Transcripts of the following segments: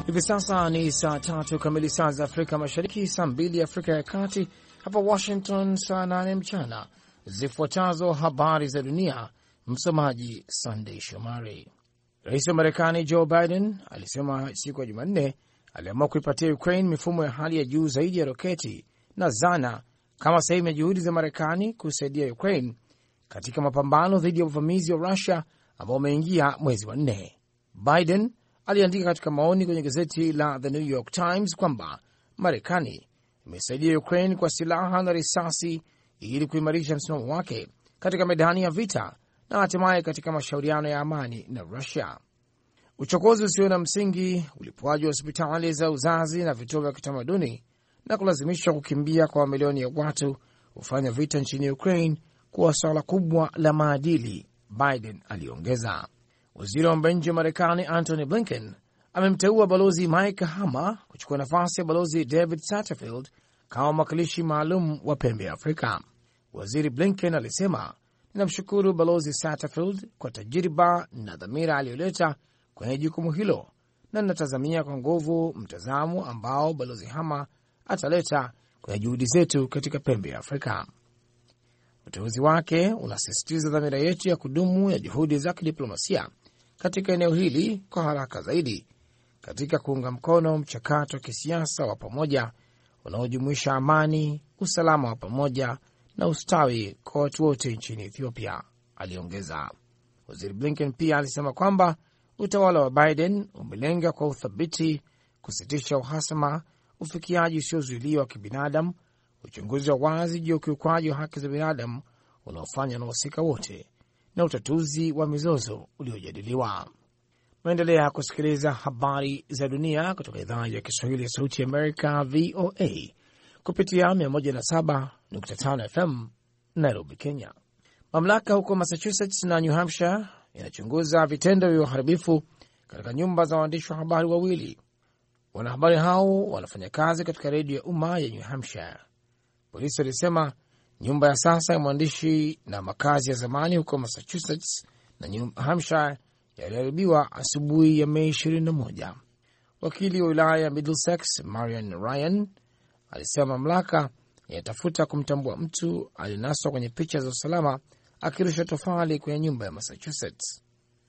Hivi sasa ni saa 3 kamili saa za Afrika Mashariki, saa 2 Afrika ya Kati, hapa Washington saa 8 mchana. Zifuatazo habari za dunia, msomaji Sunday Shomari. Rais wa Marekani Joe Biden alisema siku ya Jumanne aliamua kuipatia Ukraine mifumo ya hali ya juu zaidi ya roketi na zana kama sehemu ya juhudi za Marekani kusaidia Ukraine katika mapambano dhidi ya uvamizi wa Russia ambao umeingia mwezi wa 4. Biden aliandika katika maoni kwenye gazeti la The New York Times kwamba Marekani imesaidia Ukraine kwa silaha na risasi ili kuimarisha msimamo wake katika medani ya vita na hatimaye katika mashauriano ya amani na Russia. Uchokozi usio na msingi, ulipuaji wa hospitali za uzazi na vituo vya kitamaduni na kulazimishwa kukimbia kwa mamilioni ya watu hufanya vita nchini Ukraine kuwa swala kubwa la maadili, Biden aliongeza. Waziri wa mambo ya nje wa Marekani Antony Blinken amemteua balozi Mike Hammer kuchukua nafasi ya balozi David Satterfield kama mwakilishi maalum wa pembe ya Afrika. Waziri Blinken alisema, ninamshukuru balozi Satterfield kwa tajiriba na dhamira aliyoleta kwenye jukumu hilo, na ninatazamia kwa nguvu mtazamo ambao balozi Hammer ataleta kwenye juhudi zetu katika pembe ya Afrika. Uteuzi wake unasisitiza dhamira yetu ya kudumu ya juhudi za kidiplomasia katika eneo hili kwa haraka zaidi katika kuunga mkono mchakato wa kisiasa wa pamoja unaojumuisha amani, usalama wa pamoja na ustawi kwa watu wote nchini Ethiopia, aliongeza. Waziri Blinken pia alisema kwamba utawala wa Biden umelenga kwa uthabiti kusitisha uhasama, ufikiaji usiozuiliwa wa kibinadamu, uchunguzi wa wazi juu ya ukiukwaji wa haki za binadamu unaofanywa na wahusika wote na utatuzi wa mizozo uliojadiliwa. Maendelea kusikiliza habari za dunia kutoka idhaa ya Kiswahili ya Sauti ya Amerika, VOA, kupitia 107.5 FM Nairobi, Kenya. Mamlaka huko Massachusetts na New Hampshire inachunguza vitendo vya uharibifu katika nyumba za waandishi wa habari wawili. Wanahabari hao wanafanya kazi katika redio ya umma ya New Hampshire. Polisi walisema nyumba ya sasa ya mwandishi na makazi ya zamani huko Massachusetts na New Hampshire yaliharibiwa asubuhi ya Mei 21. Wakili wa wilaya ya Middlesex, Marian Ryan, alisema mamlaka yanatafuta kumtambua mtu alinaswa kwenye picha za usalama akirusha tofali kwenye nyumba ya Massachusetts.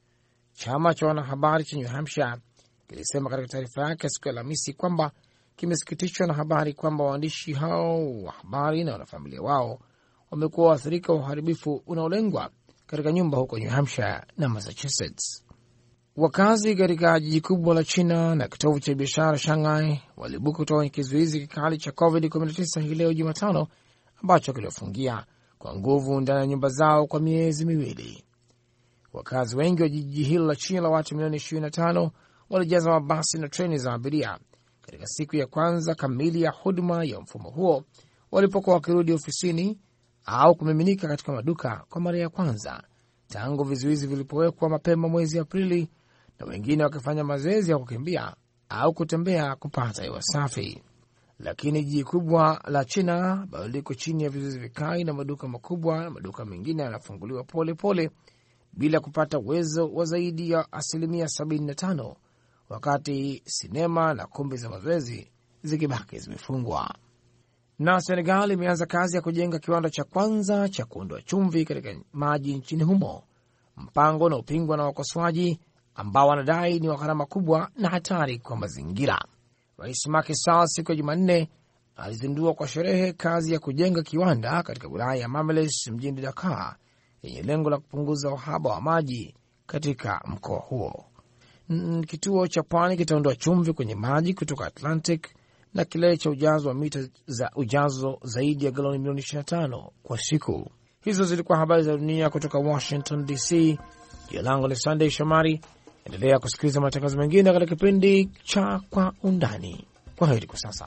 Chama cha wanahabari cha New Hampshire kilisema katika taarifa yake siku ya Alhamisi kwamba kimesikitishwa na habari kwamba waandishi hao wa habari na wanafamilia wao wamekuwa waathirika wa uharibifu unaolengwa katika nyumba huko New Hampshire na Massachusetts. Wakazi katika jiji kubwa la China na kitovu cha biashara Shanghai walibuka kutoka kwenye kizuizi kikali cha COVID-19 hii leo Jumatano, ambacho kiliwafungia kwa nguvu ndani ya nyumba zao kwa miezi miwili. Wakazi wengi wa jiji hilo la China la watu milioni 25 walijaza mabasi na treni za abiria katika siku ya kwanza kamili ya huduma ya mfumo huo, walipokuwa wakirudi ofisini au kumiminika katika maduka kwa mara ya kwanza tangu vizuizi vilipowekwa mapema mwezi Aprili, na wengine wakifanya mazoezi ya kukimbia au kutembea kupata hewa safi. Lakini jiji kubwa la China bado liko chini ya vizuizi vikali na maduka makubwa na maduka mengine yanafunguliwa pole pole bila kupata uwezo wa zaidi ya 75%, wakati sinema na kumbi za mazoezi zikibaki zimefungwa. Na Senegal imeanza kazi ya kujenga kiwanda cha kwanza cha kuondoa chumvi katika maji nchini humo, mpango unaopingwa na wakosoaji ambao wanadai ni wa gharama kubwa na hatari kwa mazingira. Rais Macky Sall siku ya Jumanne alizindua kwa sherehe kazi ya kujenga kiwanda katika wilaya ya Mameles mjini Dakar yenye lengo la kupunguza uhaba wa maji katika mkoa huo. Kituo cha pwani kitaondoa chumvi kwenye maji kutoka Atlantic na kilele cha ujazo wa mita za ujazo zaidi ya galoni milioni 25 kwa siku. Hizo zilikuwa habari za dunia kutoka Washington DC. Jina langu ni Sunday Shomari. Endelea kusikiliza matangazo mengine katika kipindi cha Kwa Undani. Kwa heri kwa sasa.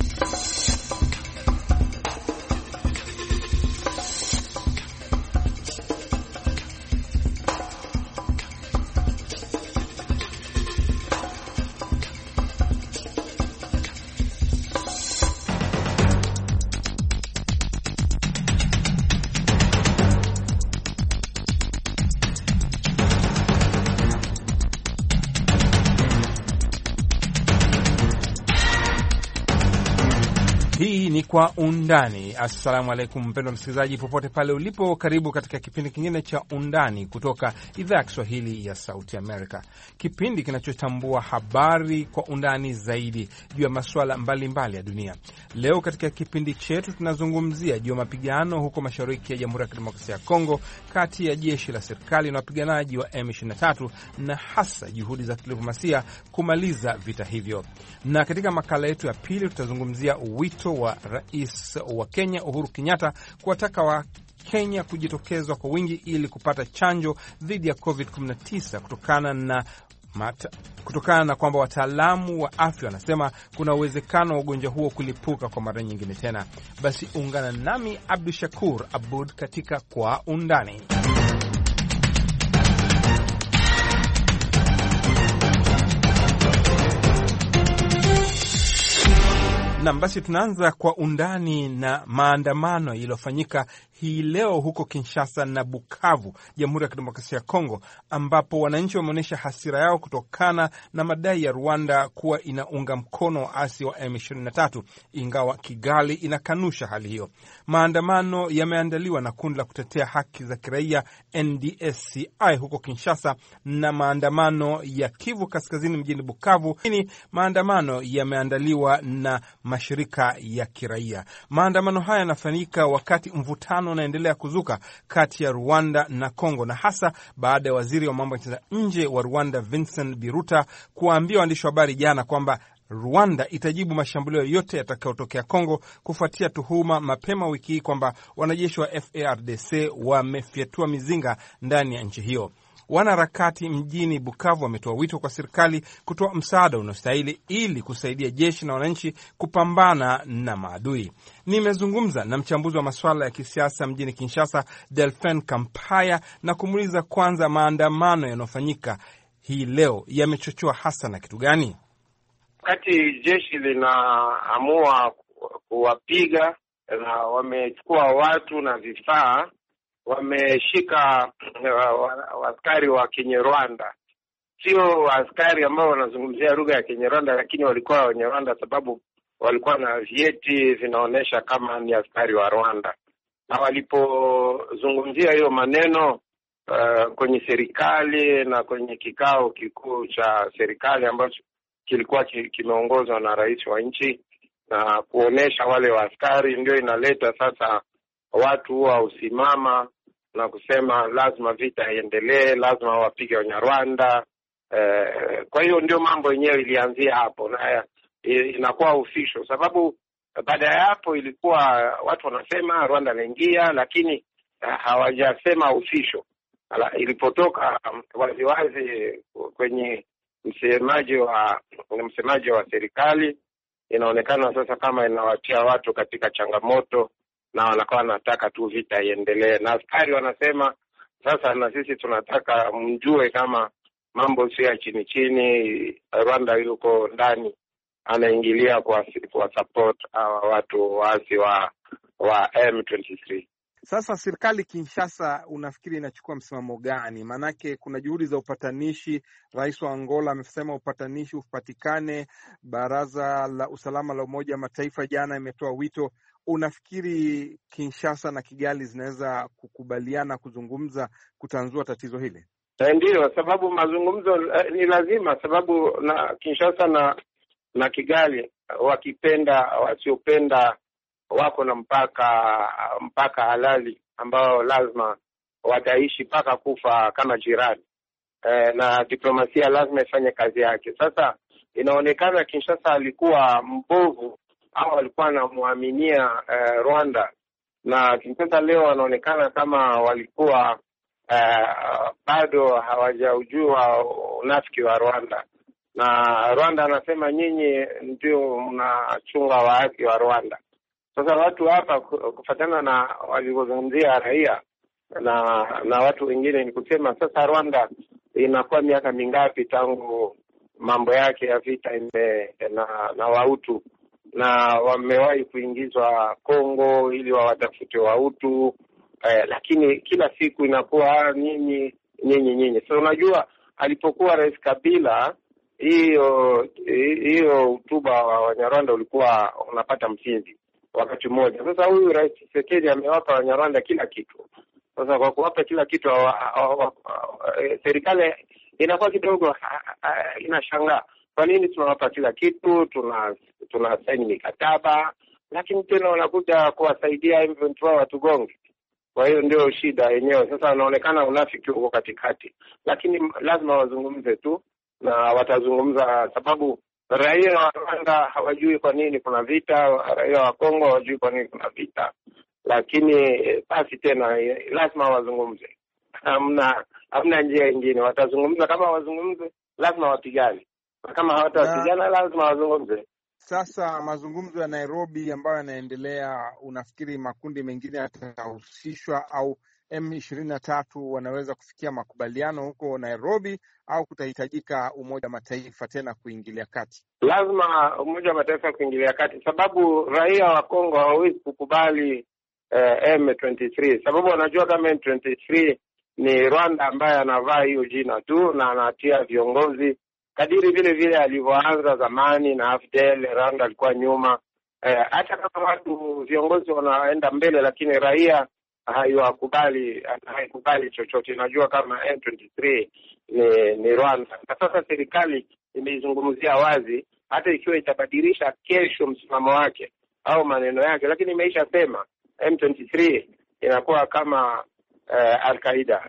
Hii ni Kwa Undani. Assalamu alaikum mpendwa msikilizaji, popote pale ulipo, karibu katika kipindi kingine cha Undani kutoka idhaa ya Kiswahili ya Sauti Amerika, kipindi kinachotambua habari kwa undani zaidi juu ya masuala mbalimbali ya dunia. Leo katika kipindi chetu tunazungumzia juu ya mapigano huko mashariki ya Jamhuri ya Kidemokrasia ya Kongo kati ya jeshi la serikali na wapiganaji wa M23 na hasa juhudi za kidiplomasia kumaliza vita hivyo. Na katika makala yetu ya pili tutazungumzia wito wa Rais wa Kenya Uhuru Kenyatta kuwataka wa Kenya kujitokezwa kwa wingi ili kupata chanjo dhidi ya COVID-19 kutokana na kwamba wataalamu wa afya wanasema kuna uwezekano wa ugonjwa huo kulipuka kwa mara nyingine tena. Basi ungana nami Abdu Shakur Abud katika Kwa Undani. Na basi tunaanza Kwa Undani na maandamano yaliyofanyika hii leo huko Kinshasa na Bukavu, Jamhuri ya Kidemokrasia ya Kongo, ambapo wananchi wameonyesha hasira yao kutokana na madai ya Rwanda kuwa inaunga mkono waasi wa M23, ingawa Kigali inakanusha hali hiyo. Maandamano yameandaliwa na kundi la kutetea haki za kiraia NDSCI huko Kinshasa na maandamano ya Kivu Kaskazini mjini Bukavu. Maandamano yameandaliwa na mashirika ya kiraia. Maandamano haya yanafanyika wakati mvutano unaendelea kuzuka kati ya Rwanda na Kongo, na hasa baada ya waziri wa mambo ya nje wa Rwanda Vincent Biruta kuwaambia waandishi wa habari jana kwamba Rwanda itajibu mashambulio yote yatakayotokea Kongo kufuatia tuhuma mapema wiki hii kwamba wanajeshi wa FARDC wamefyatua mizinga ndani ya nchi hiyo. Wanaharakati mjini Bukavu wametoa wito kwa serikali kutoa msaada unaostahili ili kusaidia jeshi na wananchi kupambana na maadui. Nimezungumza na mchambuzi wa masuala ya kisiasa mjini Kinshasa, Delphin Kampaya, na kumuuliza kwanza maandamano yanayofanyika hii leo yamechochewa hasa na kitu gani? Wakati jeshi linaamua kuwapiga na wamechukua watu na vifaa, wameshika askari wa Kinyarwanda. Sio askari ambao wanazungumzia lugha ya Kinyarwanda, lakini walikuwa wenye Rwanda sababu walikuwa na vyeti vinaonyesha kama ni askari wa Rwanda. Na walipozungumzia hiyo maneno kwenye serikali na kwenye kikao kikuu cha serikali ambacho kilikuwa kimeongozwa na rais wa nchi, na kuonesha wale wa askari, ndio inaleta sasa watu wa usimama na kusema lazima vita iendelee, lazima wapige Wanyarwanda. Kwa hiyo ndio mambo yenyewe ilianzia hapo, na inakuwa official, sababu baada ya hapo ilikuwa watu wanasema Rwanda inaingia, lakini hawajasema official. Ilipotoka waziwazi kwenye msemaji wa serikali, inaonekana sasa kama inawatia watu katika changamoto na wanakuwa wanataka tu vita iendelee. Na askari wanasema sasa na sisi tunataka mjue kama mambo sio ya chini chini, Rwanda yuko ndani anaingilia kwa support watu waasi wa M23. Sasa serikali Kinshasa unafikiri inachukua msimamo gani? Manake kuna juhudi za upatanishi. Rais wa Angola amesema upatanishi upatikane. Baraza la Usalama la Umoja wa Mataifa jana imetoa wito. Unafikiri Kinshasa na Kigali zinaweza kukubaliana kuzungumza kutanzua tatizo hili? Ndio, sababu mazungumzo ni lazima, sababu na Kinshasa na Kigali, wakipenda wasiopenda, wako na mpaka halali ambao lazima wataishi mpaka kufa kama jirani. Na diplomasia lazima ifanye kazi yake. Sasa inaonekana Kinshasa alikuwa mbovu au alikuwa anamuaminia Rwanda, na Kinshasa leo wanaonekana kama walikuwa bado hawajaujua unafiki wa Rwanda. Na Rwanda anasema nyinyi ndio mnachunga waasi wa Rwanda. Sasa watu hapa kufuatana na walivyozungumzia raia na watu wengine ni kusema sasa Rwanda inakuwa miaka mingapi tangu mambo yake ya vita na Wahutu, na wamewahi kuingizwa Kongo ili wawatafute Wahutu, lakini kila siku inakuwa nyinyi. So unajua alipokuwa Rais Kabila, hiyo hotuba wa Wanyarwanda ulikuwa unapata msingi, wakati mmoja. Sasa huyu Rais Tshisekedi amewapa Wanyarwanda kila kitu. Sasa kwa kuwapa kila kitu, serikali inakuwa kidogo inashangaa, kwa nini tunawapa kila kitu, tuna saini mikataba, lakini tena wanakuja kuwasaidia M23 watugonge. Kwa hiyo ndio shida yenyewe. Sasa wanaonekana unafiki huko katikati, lakini lazima wazungumze tu, na watazungumza sababu raia wa Rwanda hawajui kwa nini kuna vita, raia wa Kongo hawajui kwa nini kuna vita. Lakini basi tena lazima wazungumze. Hamna njia nyingine. Watazungumza, kama wazungumze lazima wapigane. Kama hawatapigana lazima wazungumze. Sasa mazungumzo ya Nairobi ambayo yanaendelea, unafikiri makundi mengine yatahusishwa au M23 wanaweza kufikia makubaliano huko Nairobi, au kutahitajika Umoja wa Mataifa tena kuingilia kati? Lazima Umoja wa Mataifa kuingilia kati, sababu raia wa Kongo hawawezi kukubali M23, sababu wanajua kama M23 ni Rwanda ambaye anavaa hiyo jina tu na anatia viongozi kadiri vile alivyoanza zamani na AFDL. Rwanda alikuwa nyuma. Hata kama watu viongozi wanaenda mbele, lakini raia haikubali chochote. Najua kama M23 ni Rwanda. Na sasa serikali imeizungumzia wazi, hata ikiwa itabadilisha kesho msimamo wake au maneno yake, lakini imeisha sema M23 inakuwa kama Al-Qaeda.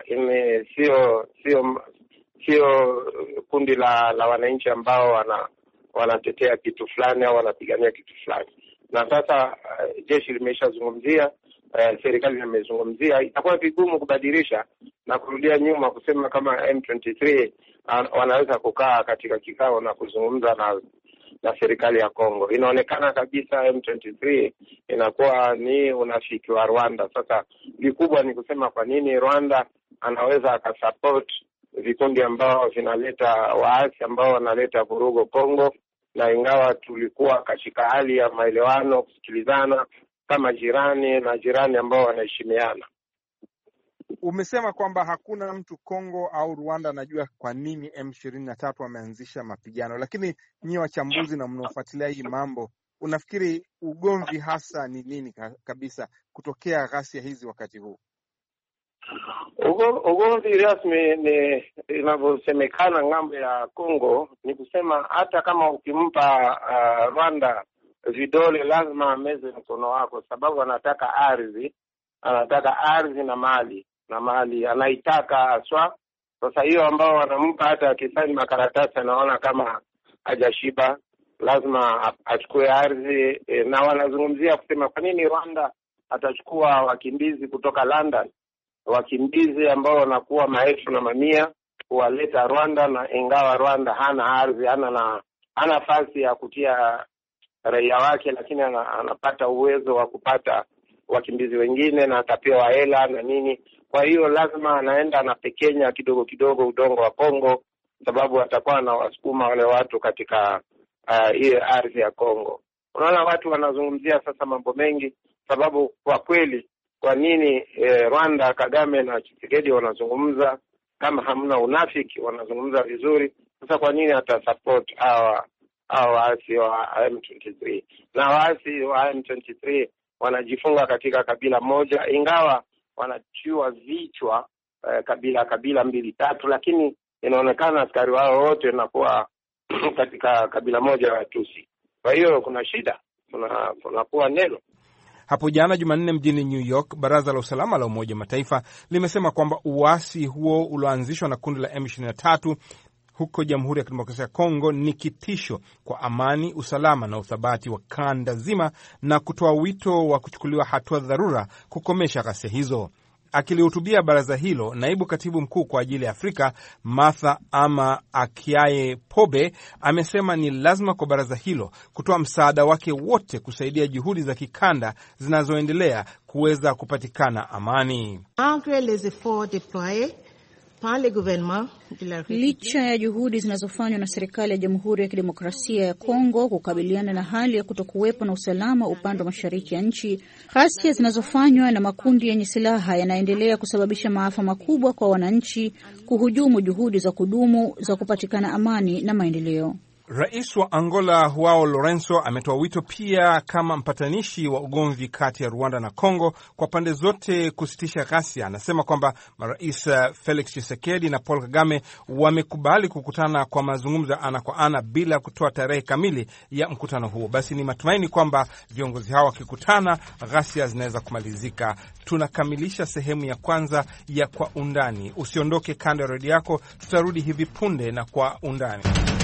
Sio kundi la wananchi ambao wanatetea kitu fulani au wanapigania kitu fulani. Na sasa jeshi limeshazungumzia, serikali imezungumzia, itakuwa vigumu kubadilisha na kurudia nyuma kusema kama M23 wanaweza kukaa katika kikao na kuzungumza na serikali ya Kongo. Inaonekana kabisa M23 inakuwa ni unafiki wa Rwanda. Sasa vikubwa ni kusema kwa nini Rwanda anaweza akasupport vikundi ambao vinaleta waasi ambao wanaleta vurugo Kongo, na ingawa tulikuwa katika hali ya maelewano, kusikilizana kama jirani ambao wanaheshimiana. Umesema kwamba hakuna mtu Kongo au Rwanda anajua kwa nini M23 wameanzisha mapigano, lakini nyinyi wachambuzi na mnaofuatilia hii mambo, unafikiri ugomvi hasa ni nini kabisa kutokea ghasia hizi wakati huu? Ugomvi rasmi ni inavyosemekana ngambo ya Kongo, ni kusema hata kama ukimpa Rwanda vidole lazima ameze mkono wako, sababu anataka ardhi na mali anaitaka aswa. Sasa hiyo ambao wanampa, hata akisaini makaratasi anaona kama hajashiba, lazima achukue ardhi. Na wanazungumzia kusema kwa nini Rwanda atachukua wakimbizi kutoka London, wakimbizi ambao wanakuwa maelfu na mamia, kuwaleta Rwanda, na ingawa Rwanda hana ardhi, hana nafasi ya kutia raia wake, lakini anapata uwezo wa kupata wakimbizi wengine na atapewa hela na nini. Kwa hiyo lazima anaenda anapekenya kidogo kidogo udongo wa Kongo, sababu atakuwa na wasukuma wale watu katika ile ardhi ya Kongo. Unaona watu wanazungumzia sasa mambo mengi, sababu kwa kweli kwa nini Rwanda, Kagame na Tshisekedi wanazungumza kama hamna unafiki, wanazungumza vizuri. Sasa kwa nini atasupport waasi wa M23? Na waasi wa M23 wanajifunga katika kabila moja, ingawa wanachua vichwa kabila 2-3, lakini inaonekana askari wao wote wanakuwa katika kabila moja la Tutsi. Kwa hiyo kuna shida, kunakuwa neno. Hapo jana Jumanne mjini New York, Baraza la Usalama la Umoja wa Mataifa limesema kwamba uasi huo ulioanzishwa na kundi la M23 huko Jamhuri ya Kidemokrasia ya Kongo ni kitisho kwa amani, usalama na uthabati wa kanda zima, na kutoa wito wa kuchukuliwa hatua dharura kukomesha ghasia hizo. Akilihutubia baraza hilo, naibu katibu mkuu kwa ajili ya Afrika Martha Akiaye Pobe amesema ni lazima kwa baraza hilo kutoa msaada wake wote kusaidia juhudi za kikanda zinazoendelea kuweza kupatikana amani. Licha ya juhudi zinazofanywa na serikali ya Jamhuri ya Kidemokrasia ya Kongo kukabiliana na hali ya kutokuwepo na usalama upande wa mashariki ya nchi, ghasia zinazofanywa na makundi yenye silaha yanaendelea kusababisha maafa makubwa kwa wananchi, kuhujumu juhudi za kudumu za kupatikana amani na maendeleo. Rais wa Angola Joao Lourenço ametoa wito pia kama mpatanishi wa ugomvi kati ya Rwanda na Kongo kwa pande zote kusitisha ghasia. Anasema kwamba marais Felix Tshisekedi na Paul Kagame wamekubali kukutana kwa mazungumzo ya ana kwa ana bila kutoa tarehe kamili ya mkutano huo. Basi ni matumaini kwamba viongozi hao wakikutana ghasia zinaweza kumalizika. Tunakamilisha sehemu ya kwanza ya Kwa Undani. Usiondoke kando ya redio yako, tutarudi hivi punde na Kwa Undani.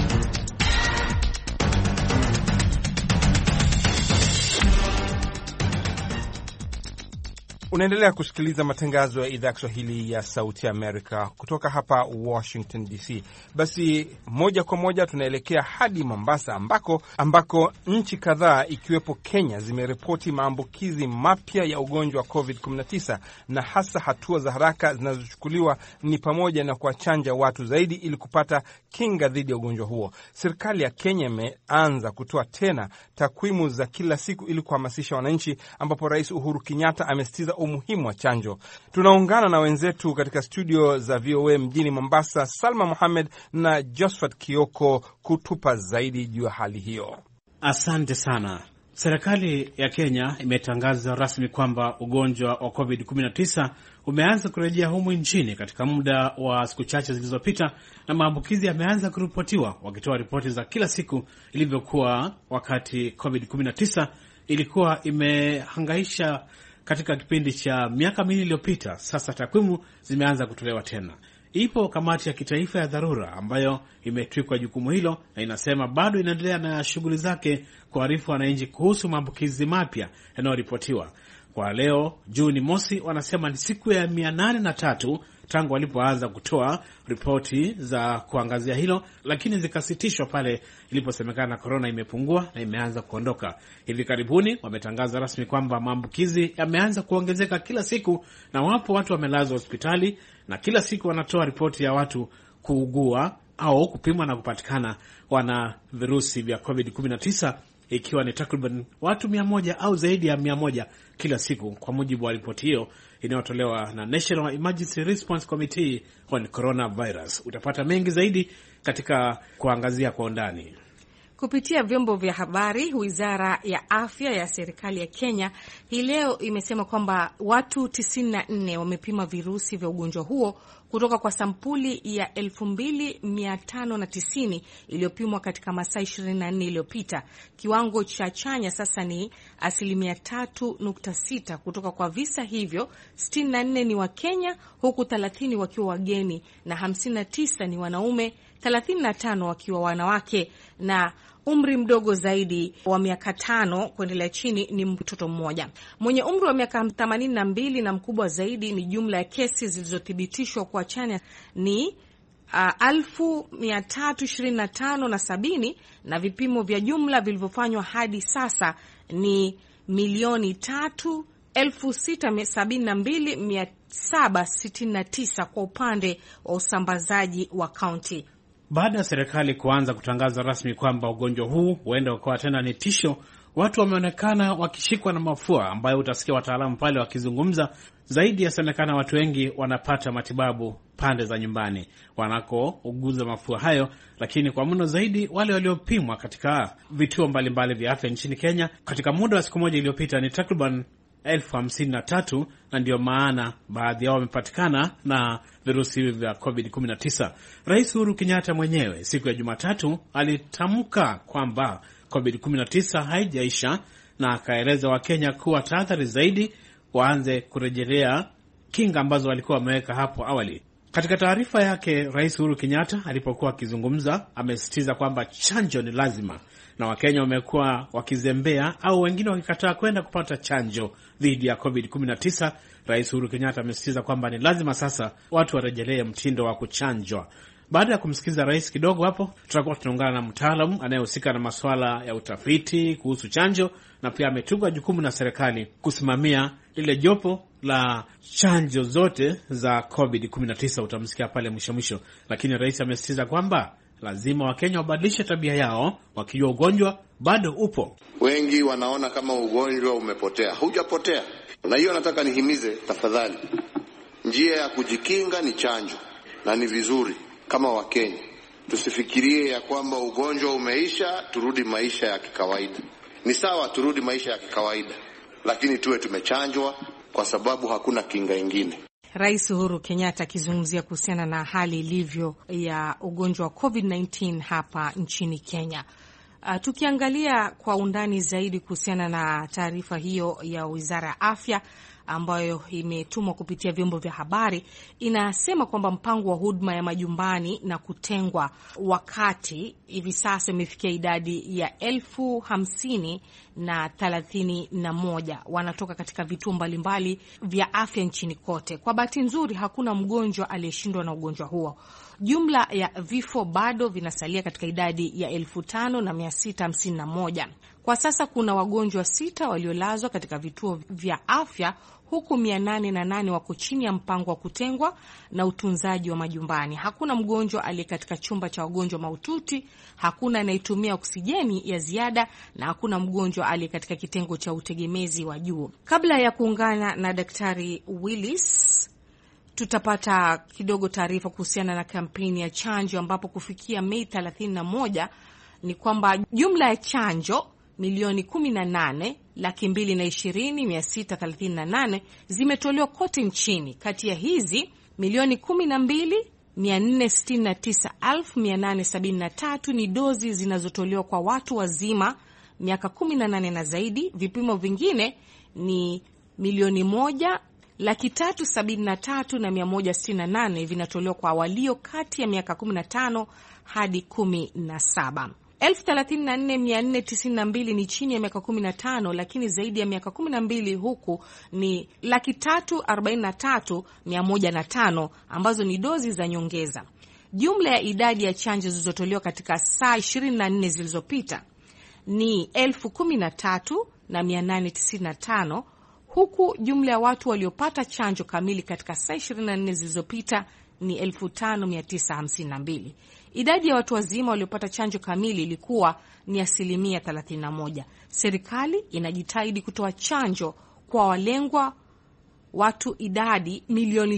Unaendelea kusikiliza matangazo ya idhaa ya Kiswahili ya Sauti Amerika kutoka hapa Washington DC. Basi moja kwa moja tunaelekea hadi Mombasa ambako nchi kadhaa ikiwepo Kenya zimeripoti maambukizi mapya ya ugonjwa wa COVID-19, na hasa hatua za haraka zinazochukuliwa ni pamoja na kuwachanja watu zaidi ili kupata kinga dhidi ya ugonjwa huo. Serikali ya Kenya imeanza kutoa tena takwimu za kila siku ili kuhamasisha wananchi, ambapo Rais Uhuru Kenyatta amesitiza umuhimu wa chanjo. Tunaungana na wenzetu katika studio za VOA mjini Mombasa, Salma Mohamed na Josephat Kioko kutupa zaidi juu ya hali hiyo. Asante sana. Serikali ya Kenya imetangaza rasmi kwamba ugonjwa wa COVID-19 umeanza kurejea humu nchini katika muda wa siku chache zilizopita, na maambukizi yameanza kuripotiwa, wakitoa ripoti za kila siku ilivyokuwa wakati COVID-19 ilikuwa imehangaisha katika kipindi cha miaka miwili iliyopita. Sasa takwimu zimeanza kutolewa tena. Ipo kamati ya kitaifa ya dharura ambayo imetwikwa jukumu hilo, na inasema bado inaendelea na shughuli zake kuarifu wananchi kuhusu maambukizi mapya yanayoripotiwa. Kwa leo Juni mosi, wanasema ni siku ya 803 tangu walipoanza kutoa ripoti za kuangazia hilo, lakini zikasitishwa pale iliposemekana korona imepungua na imeanza kuondoka. Hivi karibuni wametangaza rasmi kwamba maambukizi yameanza kuongezeka kila siku, na wapo watu wamelazwa hospitali, na kila siku wanatoa ripoti ya watu kuugua au kupimwa na kupatikana wana virusi vya COVID-19, ikiwa ni takriban watu 100 au zaidi ya 100 kila siku, kwa mujibu wa ripoti hiyo inayotolewa na National Emergency Response Committee on Coronavirus. Utapata mengi zaidi katika kuangazia kwa undani kupitia vyombo vya habari. Wizara ya afya ya serikali ya Kenya hii leo imesema kwamba watu 94 wamepima virusi vya ugonjwa huo kutoka kwa sampuli ya 2590 iliyopimwa katika masaa 24 iliyopita. Kiwango cha chanya sasa ni 3.6. Kutoka kwa visa hivyo 64 ni wa Kenya, huku 30 wakiwa wageni na 59 ni wanaume, 35 wakiwa wanawake, na umri mdogo zaidi wa miaka 5 kuendelea chini ni mtoto mmoja. Mwenye umri wa miaka 82 na mkubwa zaidi ni jumla ya kesi zilizothibitishwa kwa chanya ni 1325 na 70, na vipimo vya jumla vilivyofanywa hadi sasa ni 3,672,769 kwa upande wa usambazaji wa kaunti. Baada ya serikali kuanza kutangaza rasmi kwamba ugonjwa huu huenda ukawa tena ni tisho, watu wameonekana wakishikwa na mafua ambayo utasikia wataalamu pale wakizungumza. Zaidi yasemekana watu wengi wanapata matibabu pande za nyumbani wanakouguza mafua hayo, lakini kwa mno zaidi wale waliopimwa katika vituo mbalimbali vya afya nchini Kenya katika muda wa siku moja iliyopita ni takriban 53, na ndio maana baadhi yao wamepatikana na virusi hivi vya COVID-19. Rais Uhuru Kenyatta mwenyewe siku ya Jumatatu alitamka kwamba COVID-19 haijaisha, na akaeleza Wakenya kuwa tahadhari zaidi waanze kurejelea kinga ambazo walikuwa wameweka hapo awali. Katika taarifa yake, Rais Uhuru Kenyatta alipokuwa akizungumza amesisitiza kwamba chanjo ni lazima, na Wakenya wamekuwa wakizembea au wengine wakikataa kwenda kupata chanjo dhidi ya COVID-19. Rais Uhuru Kenyatta amesisitiza kwamba ni lazima sasa watu warejelee mtindo wa kuchanjwa. Baada ya kumsikiza rais kidogo hapo, tutakuwa tunaungana na mtaalamu anayehusika na masuala ya utafiti kuhusu chanjo, na pia ametungwa jukumu na serikali kusimamia lile jopo la chanjo zote za COVID-19. Utamsikia pale mwisho. Lakini rais amesisitiza kwamba lazima Wakenya wabadilishe tabia yao, wakijua ugonjwa bado upo. Wengi wanaona kama ugonjwa umepotea. Haujapotea. Na hiyo nataka nihimize, tafadhali, njia ya kujikinga ni chanjo, na ni vizuri kama Wakenya Tusifikirie ya kwamba ugonjwa umeisha, turudi maisha ya kikawaida. Ni sawa turudi maisha ya kikawaida, lakini tuwe tumechanjwa kwa sababu hakuna kinga ingine. Rais Uhuru Kenyatta akizungumzia kuhusiana na hali ilivyo ya ugonjwa wa COVID-19 hapa nchini Kenya. Tukiangalia kwa undani zaidi kuhusiana na taarifa hiyo ya Wizara ya Afya ambayo imetumwa kupitia vyombo vya habari, inasema kwamba mpango wa huduma ya majumbani na kutengwa wakati hivi sasa imefikia idadi ya 50,031 wanatoka katika vituo mbalimbali vya afya nchini kote. Kwa bahati nzuri hakuna mgonjwa aliyeshindwa na ugonjwa huo. Jumla ya vifo bado vinasalia katika idadi ya 5,651. Kwa sasa kuna wagonjwa 6 waliolazwa katika vituo vya afya, huku 808 wako chini ya mpango wa kutengwa na utunzaji wa majumbani. Hakuna mgonjwa aliye katika chumba cha wagonjwa mahututi, hakuna anayetumia oksijeni ya ziada, na hakuna mgonjwa aliye katika kitengo cha utegemezi wa juu. Kabla ya kuungana na Daktari Willis, tutapata kidogo taarifa kuhusiana na kampeni ya chanjo, ambapo kufikia Mei 31 ni kwamba jumla ya chanjo milioni 18,220,638 zimetolewa kote nchini. Kati ya hizi milioni 12,469,873 ni dozi zinazotolewa kwa watu wazima miaka 18 na zaidi. Vipimo vingine ni milioni 1,373,168 vinatolewa kwa walio kati ya miaka 15 hadi 17. 34,492 ni chini ya miaka 15 lakini zaidi ya miaka 12, huku ni 343,105 ambazo ni dozi za nyongeza. Jumla ya idadi ya chanjo zilizotolewa katika saa 24 zilizopita ni 13,895, huku jumla ya watu waliopata chanjo kamili katika saa 24 zilizopita ni 5,952. Idadi ya watu wazima waliopata chanjo kamili ilikuwa ni 31%. Serikali inajitahidi kutoa chanjo kwa walengwa watu idadi milioni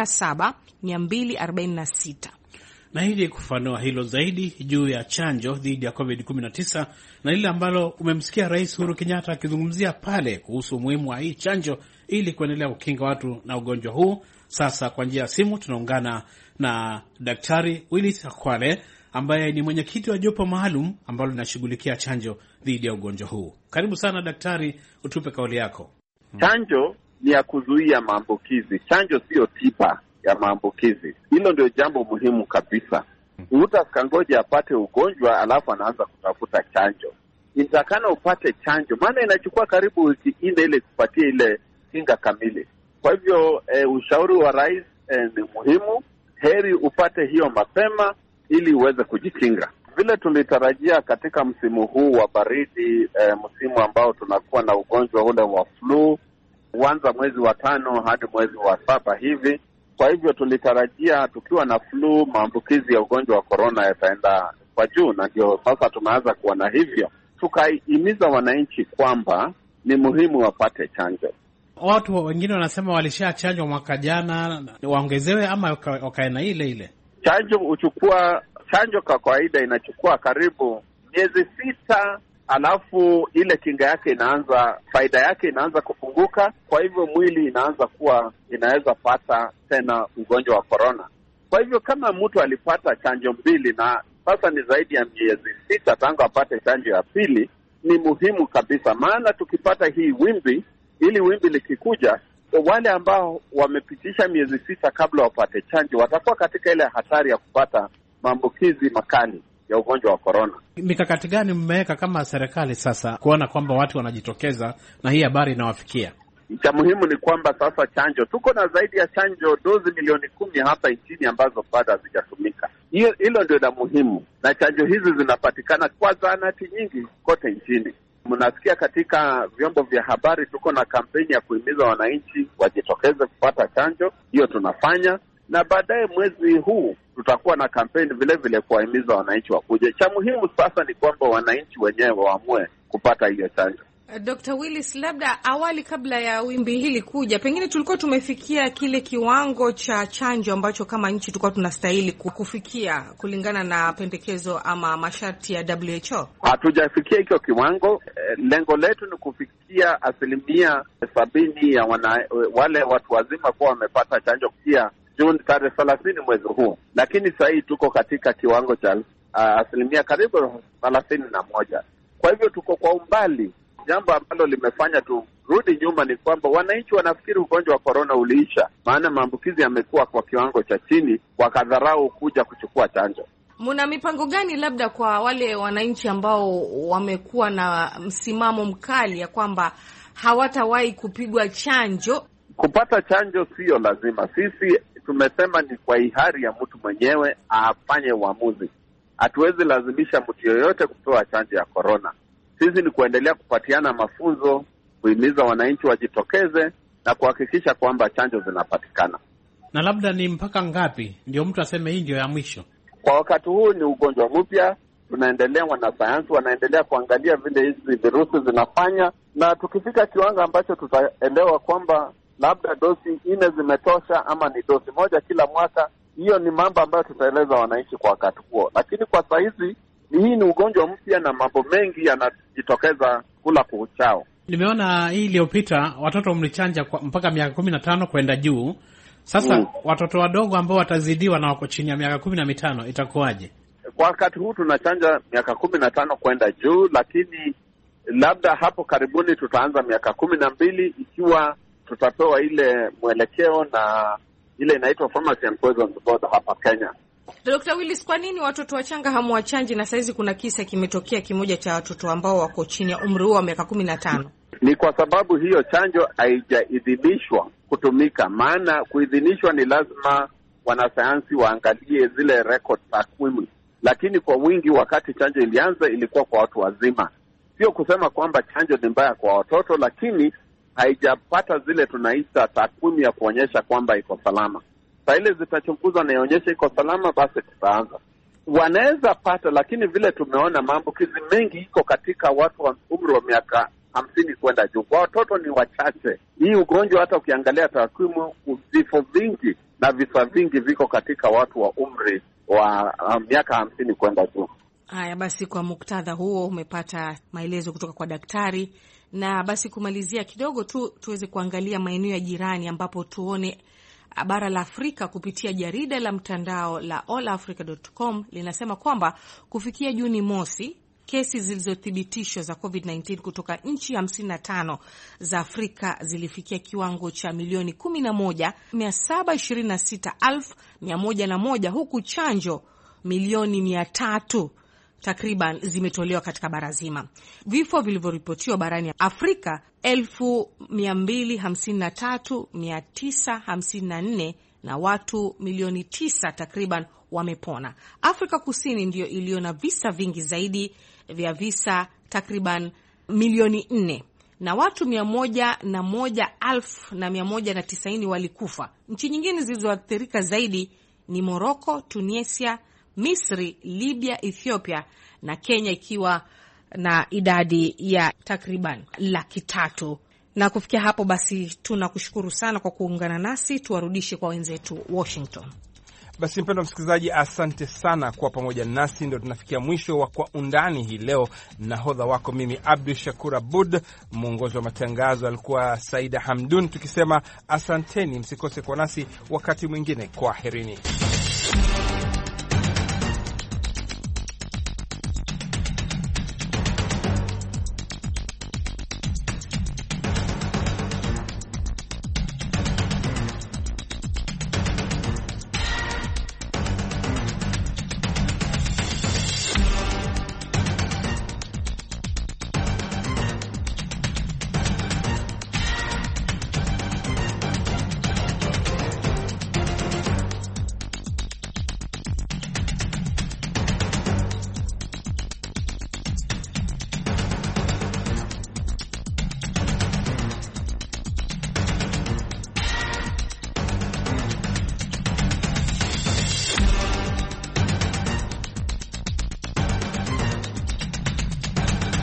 27,246. Na ili kufanua hilo zaidi juu ya chanjo dhidi ya COVID-19 na lile ambalo umemsikia Rais Uhuru Kenyatta akizungumzia pale kuhusu umuhimu wa hii chanjo ili kuendelea kukinga watu na ugonjwa huu, sasa kwa njia ya simu tunaungana na Daktari Willis Akwale ambaye ni mwenyekiti wa jopo maalum ambalo linashughulikia chanjo dhidi ya ugonjwa huu. Karibu sana daktari, utupe kauli yako. Chanjo ni ya kuzuia maambukizi. Chanjo sio tiba ya maambukizi. Hilo ndio jambo muhimu kabisa. Mtu asikangoje apate ugonjwa alafu anaanza kutafuta chanjo. Inatakana upate chanjo, maana inachukua karibu wiki 4 ili kupatia ile kinga kamili. Kwa hivyo ushauri wa rais ni muhimu. Heri upate hiyo mapema ili uweze kujikinga. Vile tulitarajia katika msimu huu wa baridi, msimu ambao tunakuwa na ugonjwa ule wa flu, huanza mwezi wa 5 hadi mwezi wa 7 hivi. Kwa hivyo tulitarajia tukiwa na flu, maambukizi ya ugonjwa wa corona yataenda kwa juu, na ndio sasa tumeanza kuona hivyo. Tukaihimiza wananchi kwamba ni muhimu wapate chanjo. Watu wengine wanasema walishachanjwa mwaka jana, waongezewe ama wakaena ile ile? Chanjo kwa kawaida inachukua karibu miezi 6, alafu ile kinga yake faida yake inaanza kupunguka. Kwa hivyo mwili inaweza pata tena ugonjwa wa corona. Kwa hivyo kama mtu alipata chanjo 2 na sasa ni zaidi ya miezi 6 tangu apate chanjo ya pili, ni muhimu kabisa, maana tukipata hii wimbi, ili wimbi likikuja, wale ambao wamepitisha miezi 6 kabla wapate chanjo watakuwa katika ile hatari ya kupata maambukizi makali ya ugonjwa wa corona. Mikakati gani mmeweka kama serikali sasa kuona kwamba watu wanajitokeza na hii habari inawafikia? Cha muhimu ni kwamba sasa chanjo, tuko na zaidi ya chanjo dozi milioni 10 hapa nchini ambazo bado hazijatumika. Hilo ndio la muhimu, na chanjo hizi zinapatikana kwa zahanati nyingi kote nchini. Mnasikia katika vyombo vya habari tuko na kampeni ya kuhimiza wananchi wajitokeze kupata chanjo. Hiyo tunafanya, na baadaye mwezi huu tutakuwa na kampeni vile vile kuwahimiza wananchi wakuje. Cha muhimu sasa ni kwamba wananchi wenyewe waamue kupata hiyo chanjo. Dr. Willis, labda awali kabla ya wimbi hili kuja, pengine tulikuwa tumefikia kile kiwango cha chanjo ambacho kama nchi tulikuwa tunastahili kufikia kulingana na pendekezo ama masharti ya WHO? Hatujafikia hicho kiwango. Lengo letu ni kufikia 70% ya wale watu wazima kuwa wamepata chanjo kufikia Juni tarehe 30 mwezi huu, lakini sasa hii tuko katika kiwango cha 30% karibu 31. Kwa hivyo tuko kwa umbali. Jambo ambalo limefanya turudi nyuma ni kwamba wananchi wanafikiri ugonjwa wa corona uliisha, maana maambukizi yamekuwa kwa kiwango cha chini, wakadharau kuja kuchukua chanjo. Muna mipango gani labda kwa wale wananchi ambao wamekuwa na msimamo mkali ya kwamba hawatawahi kupigwa chanjo? Kupata chanjo sio lazima. Sisi tumesema ni kwa hiari ya mtu mwenyewe afanye uamuzi. Hatuwezi lazimisha mtu yoyote kupewa chanjo ya corona. Sisi ni kuendelea kupatiana mafunzo, kuhimiza wananchi wajitokeze na kuhakikisha kwamba chanjo zinapatikana. Na labda ni mpaka ngapi ndio mtu aseme hii ndio ya mwisho? Kwa wakati huu ni ugonjwa mpya, tunaendelea, wanasayansi wanaendelea kuangalia vile hizi virusi zinafanya, na tukifika kiwango ambacho tutaelewa kwamba labda dosi 4 zimetosha ama ni dosi moja kila mwaka, hiyo ni mambo ambayo tutaeleza wananchi kwa wakati huo. Lakini kwa sasa hizi hii ni ugonjwa mpya na mambo mengi yanajitokeza kula kuchao. Nimeona hii iliyopita watoto mlichanja mpaka miaka 15 kwenda juu. Sasa watoto wadogo ambao watazidiwa na wako chini ya miaka 15 itakuwaje? Kwa wakati huu tunachanja miaka 15 kwenda juu, lakini labda hapo karibuni tutaanza miaka 12 ikiwa tutapewa ile mwelekeo na ile inaitwa Pharmacy and Poisons Board hapa Kenya. Dr. Willis, kwa nini watoto wachanga hamwachanji na saizi kuna kisa kimetokea kimoja cha watoto ambao wako chini ya umri wa miaka 15? Ni kwa sababu hiyo chanjo haijaidhinishwa kutumika. Maana kuidhinishwa ni lazima wanasayansi waangalie zile record takwimu. Lakini kwa wingi wakati chanjo ilianza ilikuwa kwa watu wazima. Sio kusema kwamba chanjo ni mbaya kwa watoto, lakini haijapata zile tunaita takwimu ya kuonyesha kwamba iko salama. Sasa ile zitachunguzwa na ionyeshe iko salama, basi tutaanza. Wanaweza pata, lakini vile tumeona maambukizi mengi iko katika watu wa umri wa miaka 50 kwenda juu. Kwa watoto ni wachache. Hii ugonjwa hata ukiangalia takwimu, vifo vingi na visa vingi viko katika watu wa umri wa miaka 50 kwenda juu. Haya basi, kwa muktadha huo umepata maelezo kutoka kwa daktari. Na basi kumalizia kidogo tu tuweze kuangalia maeneo ya jirani ambapo tuone bara la Afrika kupitia jarida la mtandao la allafrica.com linasema kwamba kufikia Juni mosi, kesi zilizothibitishwa za COVID-19 kutoka nchi 55 za Afrika zilifikia kiwango cha milioni 11,726,101 huku chanjo milioni 300 takriban zimetolewa katika bara zima. Vifo vilivyoripotiwa barani Afrika 253,954 na watu milioni 9 takriban wamepona. Afrika Kusini ndio iliyo na visa vingi zaidi vya visa takriban milioni 4 na watu 101,190 walikufa. Nchi nyingine zilizoathirika zaidi ni Morocco, Tunisia, Misri, Libya, Ethiopia na Kenya ikiwa na idadi ya takriban 300,000. Na kufikia hapo basi tunakushukuru sana kwa kuungana nasi, tuwarudishe kwa wenzetu Washington. Basi mpendwa msikilizaji, asante sana kwa pamoja nasi. Ndio tunafikia mwisho wa Kwa Undani hii leo. Nahodha wako mimi Abdul Shakur Abud, mwongozi wa matangazo alikuwa Saida Hamdun, tukisema asanteni, msikose kwa nasi wakati mwingine. Kwaherini.